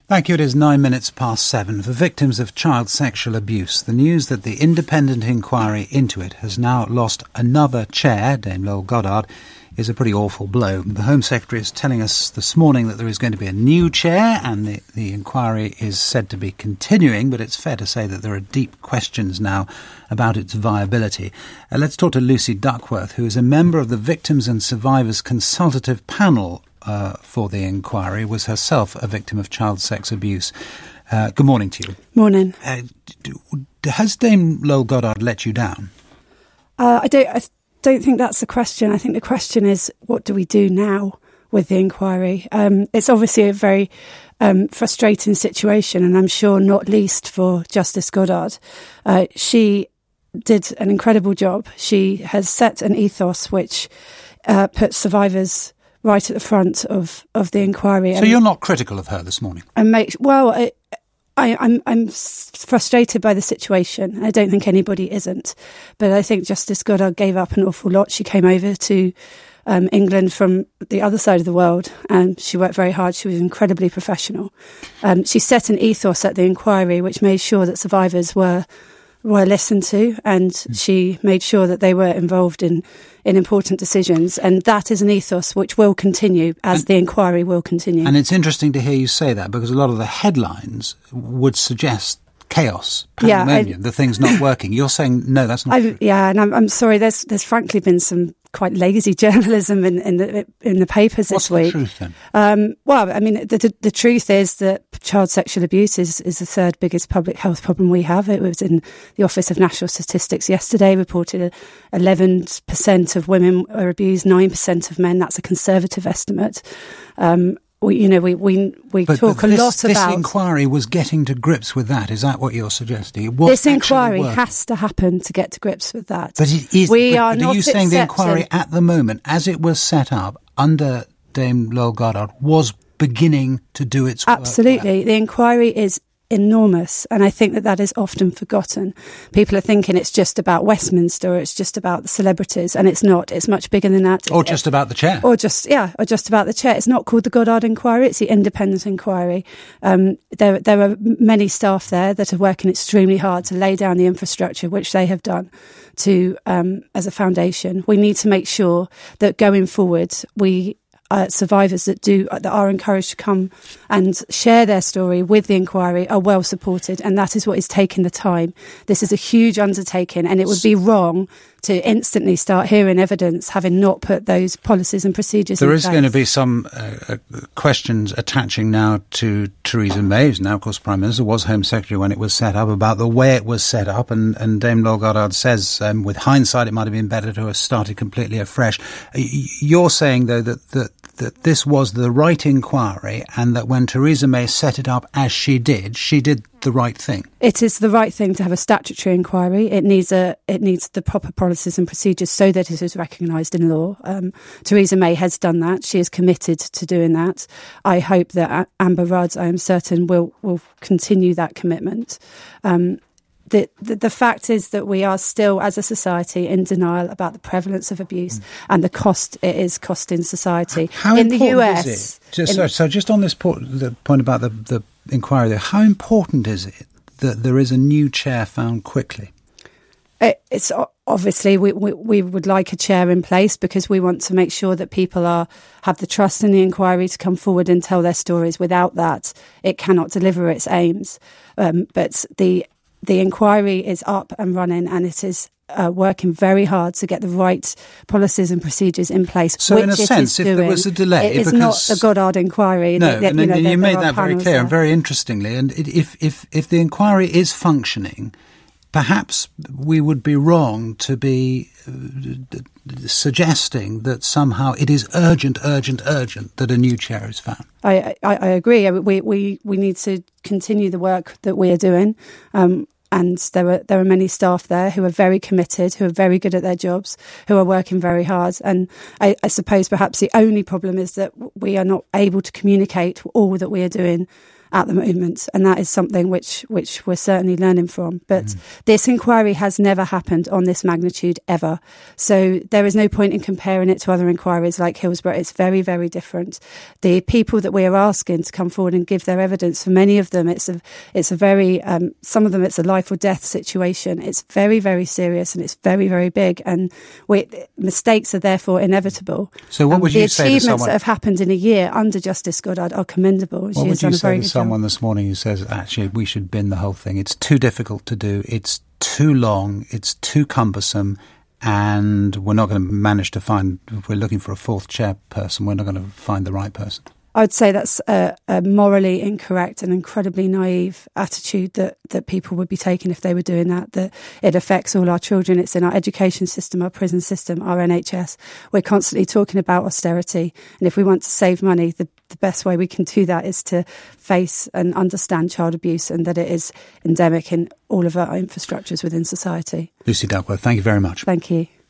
Thank you. It is 7:09. For victims of child sexual abuse, the news that the independent inquiry into it has now lost another chair, Dame Lol Goddard, is a pretty awful blow. The Home Secretary is telling us this morning that there is going to be a new chair and the inquiry is said to be continuing, but it's fair to say that there are deep questions now about its viability. Let's talk to Lucy Duckworth, who is a member of the Victims and Survivors Consultative Panel for the inquiry, was herself a victim of child sex abuse. Good morning to you. Morning. Has Dame Lol Goddard let you down? I don't think that's the question. I think the question is, what do we do now with the inquiry? It's obviously a very frustrating situation, and I'm sure not least for Justice Goddard. She did an incredible job. She has set an ethos which puts survivors right at the front of the inquiry. So you're not critical of her this morning? I'm frustrated by the situation. I don't think anybody isn't. But I think Justice Goddard gave up an awful lot. She came over to England from the other side of the world, and she worked very hard. She was incredibly professional. She set an ethos at the inquiry which made sure that survivors were listened to, and she made sure that they were involved in important decisions, and that is an ethos which will continue as the inquiry will continue. And it's interesting to hear you say that, because a lot of the headlines would suggest chaos, pandemonium, the thing's not working. You're saying, no, that's not true. Yeah, and I'm sorry, there's frankly been some quite lazy journalism in the papers this week. What's the truth then? The truth is that child sexual abuse is the third biggest public health problem we have. It was in the Office of National Statistics yesterday, reported 11% of women are abused, 9% of men. That's a conservative estimate. We talk a lot about... This inquiry was getting to grips with that. Is that what you're suggesting? This inquiry has to happen to get to grips with that. But it is... Are you saying the inquiry at the moment, as it was set up under Dame Lol Goddard, was beginning to do its work? Absolutely. Well? The inquiry is enormous, and I think that is often forgotten. People are thinking it's just about Westminster, or it's just about the celebrities, and it's not. It's much bigger than that. Or just about the chair. Or just about the chair. It's not called the Goddard Inquiry, it's the Independent Inquiry. There are many staff there that are working extremely hard to lay down the infrastructure, which they have done to as a foundation. We need to make sure that going forward, survivors that are encouraged to come and share their story with the inquiry are well supported, and that is what is taking the time. This is a huge undertaking, and it would be wrong to instantly start hearing evidence having not put those policies and procedures in place. There is going to be some questions attaching now to Theresa May, who's now, of course, Prime Minister, was Home Secretary when it was set up, about the way it was set up. And Dame Lol Goddard says, with hindsight, it might have been better to have started completely afresh. You're saying, though, that this was the right inquiry, and that when Theresa May set it up as she did the right thing. It is the right thing to have a statutory inquiry. It needs the proper policies and procedures so that it is recognised in law. Theresa May has done that. She is committed to doing that. I hope that Amber Rudd, I am certain, will continue that commitment. The fact is that we are still, as a society, in denial about the prevalence of abuse and the cost it is costing society. How in important the US, is it? So just on this the point about the inquiry there, how important is it that there is a new chair found quickly? It's obviously we would like a chair in place because we want to make sure that people have the trust in the inquiry to come forward and tell their stories. Without that, it cannot deliver its aims. But the inquiry is up and running, and it is working very hard to get the right policies and procedures in place. So in a sense, if there was a delay... It is not the Goddard inquiry. No, you made that very clear and very interestingly. And if the inquiry is functioning, perhaps we would be wrong to be suggesting that somehow it is urgent that a new chair is found. I agree. We need to continue the work that we are doing. And there are many staff there who are very committed, who are very good at their jobs, who are working very hard. And I suppose perhaps the only problem is that we are not able to communicate all that we are doing at the moment, and that is something which we're certainly learning from. But this inquiry has never happened on this magnitude ever, so there is no point in comparing it to other inquiries like Hillsborough. It's very, very different. The people that we are asking to come forward and give their evidence, for many of them, it's a very some of them it's a life or death situation. It's very, very serious, and it's very, very big, and mistakes are therefore inevitable. So what would you say to someone? The achievements that have happened in a year under Justice Goddard are commendable. What would you say to someone this morning who says, actually, we should bin the whole thing? It's too difficult to do. It's too long. It's too cumbersome. And we're not going to manage to find, if we're looking for a fourth chairperson, we're not going to find the right person. I would say that's a morally incorrect and incredibly naive attitude that people would be taking if they were doing that it affects all our children. It's in our education system, our prison system, our NHS. We're constantly talking about austerity. And if we want to save money, the best way we can do that is to face and understand child abuse, and that it is endemic in all of our infrastructures within society. Lucy Duckworth, thank you very much. Thank you.